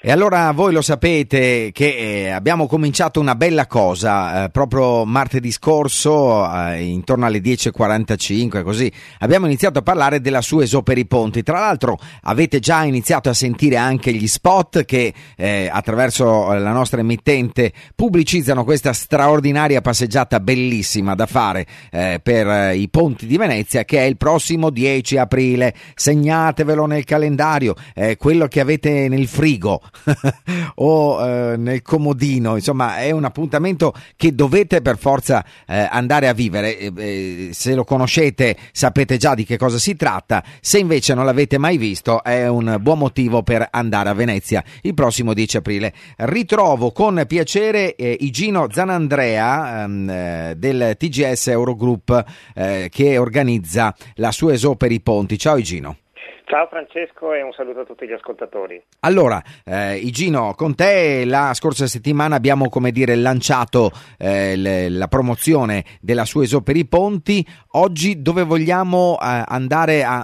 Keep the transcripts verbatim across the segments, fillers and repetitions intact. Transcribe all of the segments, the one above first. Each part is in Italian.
E allora voi lo sapete che eh, abbiamo cominciato una bella cosa eh, proprio martedì scorso eh, intorno alle dieci e quarantacinque, così abbiamo iniziato a parlare della Sueso per i ponti. Tra l'altro avete già iniziato a sentire anche gli spot che eh, attraverso la nostra emittente pubblicizzano questa straordinaria passeggiata bellissima da fare eh, per eh, i ponti di Venezia, che è il prossimo dieci aprile. Segnatevelo nel calendario, eh, quello che avete nel frigo o eh, nel comodino, insomma è un appuntamento che dovete per forza eh, andare a vivere. Eh, eh, se lo conoscete sapete già di che cosa si tratta, se invece non l'avete mai visto è un buon motivo per andare a Venezia il prossimo dieci aprile. Ritrovo con piacere eh, Igino Zanandrea ehm, eh, del T G S Eurogroup eh, che organizza la Sueso per i ponti. Ciao Igino. Ciao Francesco e un saluto a tutti gli ascoltatori. Allora, eh, Igino, con te la scorsa settimana abbiamo, come dire, lanciato eh, le, la promozione della Sueso per i ponti. Oggi dove vogliamo eh, andare a,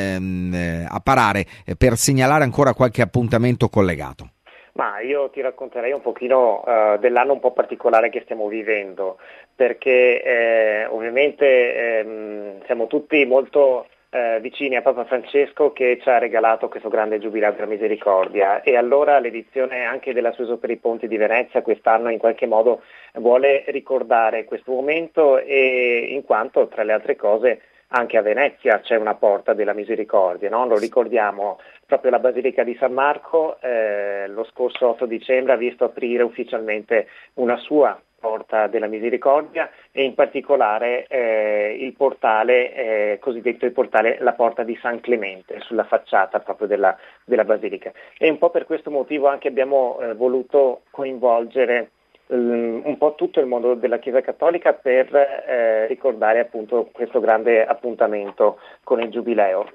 ehm, a parare eh, per segnalare ancora qualche appuntamento collegato? Ma io ti racconterei un pochino uh, dell'anno un po' particolare che stiamo vivendo, perché eh, ovviamente ehm, siamo tutti molto Eh, vicini a Papa Francesco, che ci ha regalato questo grande giubileo della misericordia, e allora l'edizione anche della Sueso per i ponti di Venezia quest'anno in qualche modo vuole ricordare questo momento, e in quanto tra le altre cose anche a Venezia c'è una porta della misericordia, no? Lo ricordiamo, proprio la Basilica di San Marco eh, lo scorso otto dicembre ha visto aprire ufficialmente una sua porta della misericordia, e in particolare eh, il portale eh, cosiddetto il portale la porta di San Clemente sulla facciata proprio della, della basilica. E un po' per questo motivo anche abbiamo eh, voluto coinvolgere um, un po' tutto il mondo della Chiesa Cattolica per eh, ricordare appunto questo grande appuntamento con il Giubileo,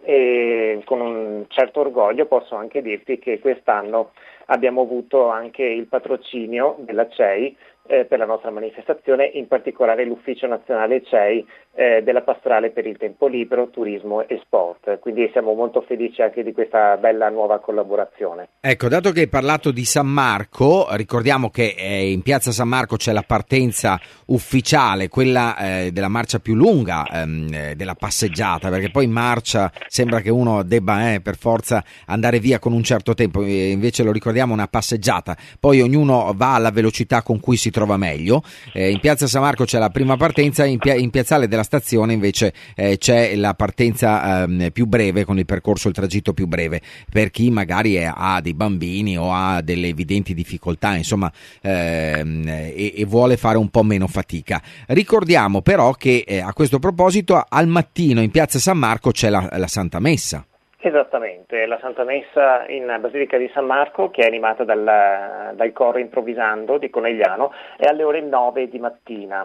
e con un certo orgoglio posso anche dirti che quest'anno abbiamo avuto anche il patrocinio della C E I eh, per la nostra manifestazione, in particolare l'Ufficio Nazionale C E I eh, della Pastorale per il Tempo Libero, Turismo e Sport. Quindi siamo molto felici anche di questa bella nuova collaborazione. Ecco, dato che hai parlato di San Marco, ricordiamo che eh, in piazza San Marco c'è la partenza ufficiale, quella eh, della marcia più lunga ehm, della passeggiata, perché poi in marcia sembra che uno debba eh, per forza andare via con un certo tempo, e invece lo ricordiamo una passeggiata, poi ognuno va alla velocità con cui si trova meglio. Eh, in piazza San Marco c'è la prima partenza, in, pia- in piazzale della stazione invece eh, c'è la partenza ehm, più breve, con il percorso, il tragitto più breve, per chi magari è, ha dei bambini o ha delle evidenti difficoltà, insomma, ehm, e, e vuole fare un po' meno fatica. Ricordiamo però che eh, a questo proposito al mattino in piazza San Marco c'è la, la Santa Messa. Esattamente, la Santa Messa in Basilica di San Marco, che è animata dal, dal coro Improvvisando di Conegliano, è alle ore nove di mattina.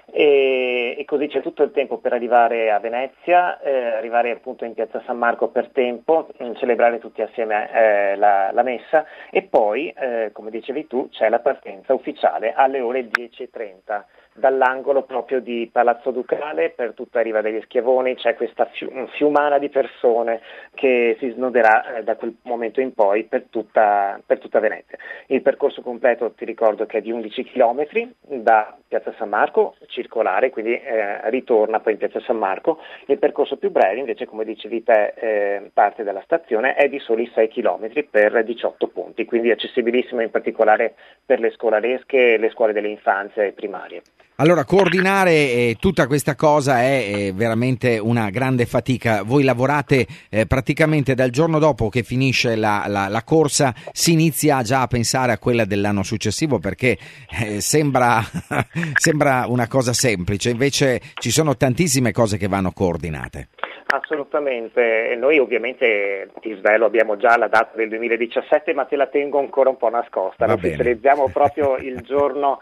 E, e così c'è tutto il tempo per arrivare a Venezia, eh, arrivare appunto in piazza San Marco per tempo, mh, celebrare tutti assieme eh, la, la messa, e poi, eh, come dicevi tu, c'è la partenza ufficiale alle ore dieci e trenta dall'angolo proprio di Palazzo Ducale per tutta Riva degli Schiavoni. C'è questa fiu- fiumana di persone che si snoderà eh, da quel momento in poi per tutta, per tutta Venezia. Il percorso completo ti ricordo che è di undici chilometri da piazza San Marco, circolare, quindi eh, ritorna poi in piazza San Marco. Il percorso più breve invece, come dicevi te, eh, parte dalla stazione, è di soli sei chilometri per diciotto punti, quindi accessibilissimo in particolare per le scolaresche, le scuole delle infanzie e primarie. Allora, coordinare eh, tutta questa cosa è eh, veramente una grande fatica. Voi lavorate eh, praticamente dal giorno dopo che finisce la, la, la corsa, si inizia già a pensare a quella dell'anno successivo, perché eh, sembra, sembra una cosa semplice, invece ci sono tantissime cose che vanno coordinate. Assolutamente, noi ovviamente, ti svelo, abbiamo già la data del duemiladiciassette, ma te la tengo ancora un po' nascosta, la ufficializziamo proprio il giorno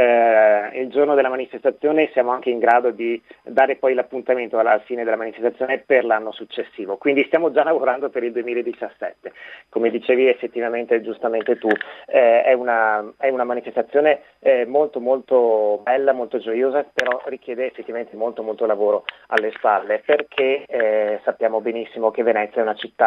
Eh, il giorno della manifestazione. Siamo anche in grado di dare poi l'appuntamento alla fine della manifestazione per l'anno successivo, quindi stiamo già lavorando per il duemiladiciassette. Come dicevi effettivamente giustamente tu, eh, è, una, è una manifestazione eh, molto molto bella, molto gioiosa, però richiede effettivamente molto molto lavoro alle spalle, perché eh, sappiamo benissimo che Venezia è una città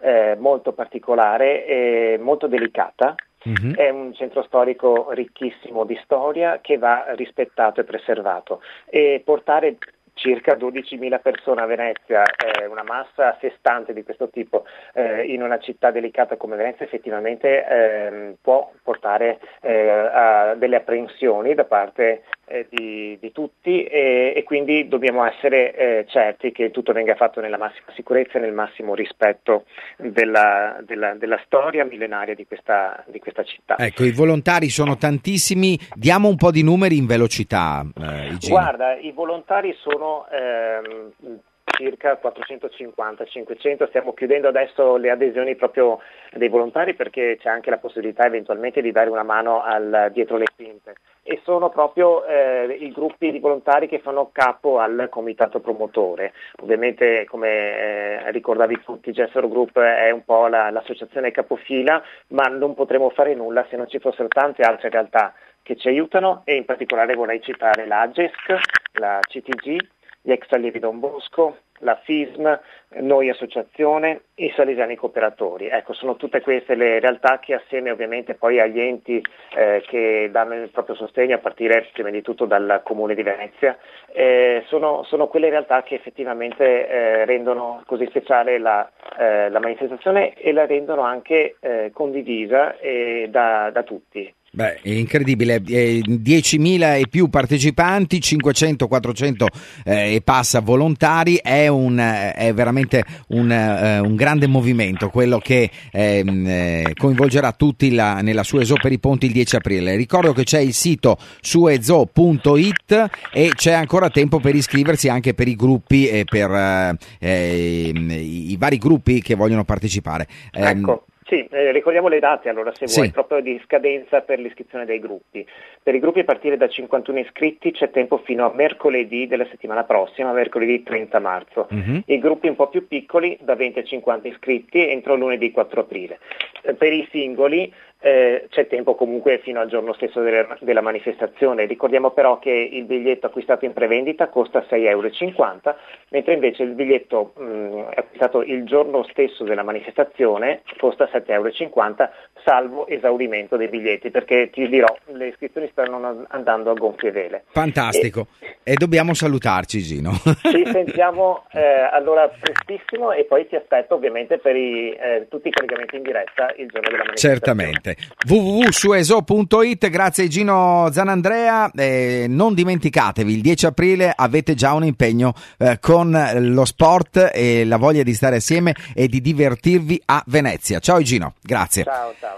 eh, molto particolare e molto delicata. Mm-hmm. È un centro storico ricchissimo di storia che va rispettato e preservato, e portare circa dodicimila persone a Venezia, eh, una massa a sé stante di questo tipo, eh, in una città delicata come Venezia effettivamente eh, può portare eh, a delle apprensioni da parte eh, di, di tutti, e, e quindi dobbiamo essere eh, certi che tutto venga fatto nella massima sicurezza e nel massimo rispetto della, della, della storia millenaria di questa, di questa città. Ecco, i volontari sono tantissimi, diamo un po' di numeri in velocità. Eh, Guarda, i volontari sono ehm, circa quattrocentocinquanta cinquecento, stiamo chiudendo adesso le adesioni proprio dei volontari, perché c'è anche la possibilità eventualmente di dare una mano al, dietro le quinte, e sono proprio eh, i gruppi di volontari che fanno capo al comitato promotore. Ovviamente, come eh, ricordavi tutti, Gessero Group è un po' la, l'associazione capofila, ma non potremo fare nulla se non ci fossero tante altre realtà che ci aiutano, e in particolare vorrei citare la AGESC, la C T G, gli ex allievi Don Bosco, la F I S M, Noi Associazione, i Salesiani Cooperatori. Ecco, sono tutte queste le realtà che, assieme ovviamente poi agli enti eh, che danno il proprio sostegno, a partire prima di tutto dal Comune di Venezia, eh, sono, sono quelle realtà che effettivamente eh, rendono così speciale la, eh, la manifestazione, e la rendono anche eh, condivisa eh, da, da tutti. Beh, è incredibile, eh, diecimila e più partecipanti, cinquecento quattrocento eh, e passa volontari, è, un, è veramente un, eh, un grande movimento, quello che ehm, eh, coinvolgerà tutti la, nella Suezo per i ponti il dieci aprile. Ricordo che c'è il sito suezo punto it e c'è ancora tempo per iscriversi anche per i gruppi e per eh, eh, i, i vari gruppi che vogliono partecipare. Ecco. Sì, eh, ricordiamo le date allora, se vuoi, sì. proprio di scadenza per l'iscrizione dei gruppi. Per i gruppi a partire da cinquantuno iscritti c'è tempo fino a mercoledì della settimana prossima, mercoledì trenta marzo. Mm-hmm. I gruppi un po' più piccoli, da venti a cinquanta iscritti, entro lunedì quattro aprile. Eh, per i singoli eh, c'è tempo comunque fino al giorno stesso delle, della manifestazione. Ricordiamo però che il biglietto acquistato in prevendita costa sei euro e cinquanta, mentre invece il biglietto mh, acquistato il giorno stesso della manifestazione costa sette euro e cinquanta, salvo esaurimento dei biglietti, perché ti dirò, le iscrizioni stanno andando a gonfie vele. Fantastico, e, e dobbiamo salutarci, Gino. Ci sentiamo eh, allora prestissimo, e poi ti aspetto ovviamente per i, eh, tutti i collegamenti in diretta il giorno della manifestazione. Certamente. w w w punto suezo punto it. Grazie Gino Zanandrea, eh, non dimenticatevi, il dieci aprile avete già un impegno eh, con lo sport e la voglia di stare assieme e di divertirvi a Venezia. Ciao Gino, grazie. Ciao, ciao.